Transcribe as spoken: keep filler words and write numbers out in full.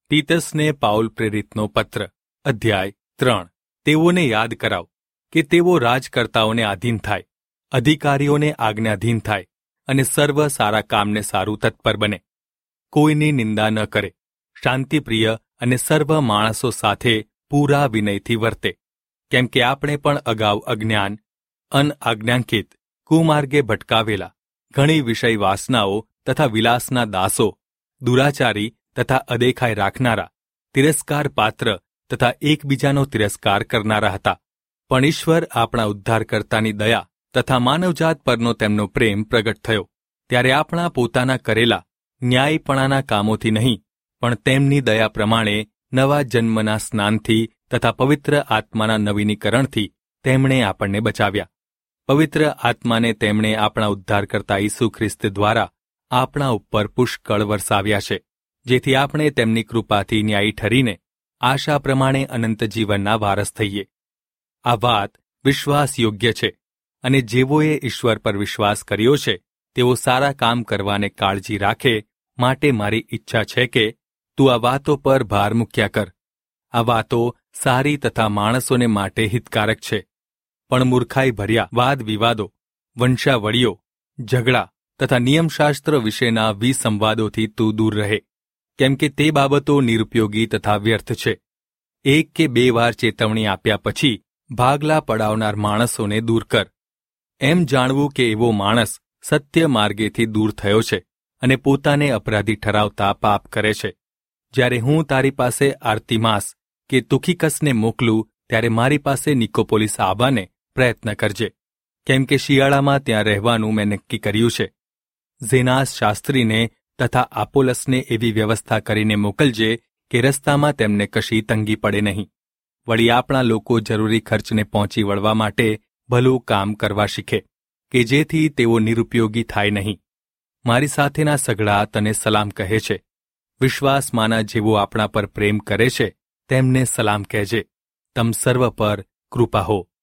તીતસને Paul પ્રેરિતનો પત્ર અધ્યાય ત્રણ. તેઓને યાદ કરાવ કે તેઓ રાજકર્તાઓને આધીન થાય, અધિકારીઓને આજ્ઞાધીન થાય અને સર્વ સારા કામને સારું તત્પર બને. કોઈની નિંદા ન કરે, શાંતિપ્રિય અને સર્વ માણસો સાથે પૂરા વિનયથી વર્તે. કેમ કે આપણે પણ અગાઉ અજ્ઞાન, અનઆજ્ઞાંકિત, કુમાર્ગે ભટકાવેલા, ઘણી વિષય વાસનાઓ તથા વિલાસના દાસો, દુરાચારી તથા અદેખાઈ રાખનારા, તિરસ્કાર પાત્ર તથા એકબીજાનો તિરસ્કાર કરનારા હતા. પણ ઈશ્વર આપણા ઉદ્ધારકર્તાની દયા તથા માનવજાત પરનો તેમનો પ્રેમ પ્રગટ થયો ત્યારે આપણા પોતાના કરેલા ન્યાયપણાના કામોથી નહીં, પણ તેમની દયા પ્રમાણે નવા જન્મના સ્નાનથી તથા પવિત્ર આત્માના નવીનીકરણથી તેમણે આપણને બચાવ્યા. પવિત્ર આત્માને તેમણે આપણા ઉદ્ધારકર્તા ઈસુ ખ્રિસ્ત દ્વારા આપણા ઉપર પુષ્કળ વરસાવ્યા છે, જેથી આપણે તેમની કૃપાથી ન્યાયી ઠરીને આશા પ્રમાણે અનંત જીવનના વારસ થઈએ. આ વાત વિશ્વાસ યોગ્ય છે, અને જેઓએ ઈશ્વર પર વિશ્વાસ કર્યો છે તેઓ સારા કામ કરવાને કાળજી રાખે. માટે મારી ઈચ્છા છે કે તું આ વાતો પર ભાર મૂક્યા કર. આ વાતો સારી તથા માણસોને માટે હિતકારક છે, પણ મૂર્ખાઈ ભર્યા વાદ વિવાદો, વંશાવળીઓ, ઝઘડા તથા નિયમશાસ્ત્ર વિશેના વિસંવાદોથી તું દૂર રહે, કેમ કે તે બાબતો નિરુપયોગી તથા વ્યર્થ છે. એક કે બે વાર ચેતવણી આપ્યા પછી ભાગલા પડાવનાર માણસોને દૂર કર. એમ જાણવું કે એવો માણસ સત્ય માર્ગેથી દૂર થયો છે અને પોતાને અપરાધી ઠરાવતા પાપ કરે છે. જ્યારે હું તારી પાસે આર્તિમાસ કે તુખિકસને મોકલું ત્યારે મારી પાસે નિકોપોલિસ આવવાને પ્રયત્ન કરજે, કેમ કે શિયાળામાં ત્યાં રહેવાનું મેં નક્કી કર્યું છે. ઝેનાસ શાસ્ત્રીને તથા આપોલસને એવી વ્યવસ્થા કરીને મોકલજે કે રસ્તામાં તેમને કશી તંગી પડે નહીં. વળી આપણા લોકો જરૂરી ખર્ચને પહોંચી વળવા માટે ભલું કામ કરવા શીખે, કે જેથી તેઓ નિરુપયોગી થાય નહીં. મારી સાથેના સગડા તને સલામ કહે છે. વિશ્વાસમાંના જેવો આપણા પર પ્રેમ કરે છે તેમને સલામ કહેજે. તમ સર્વ પર કૃપા હો.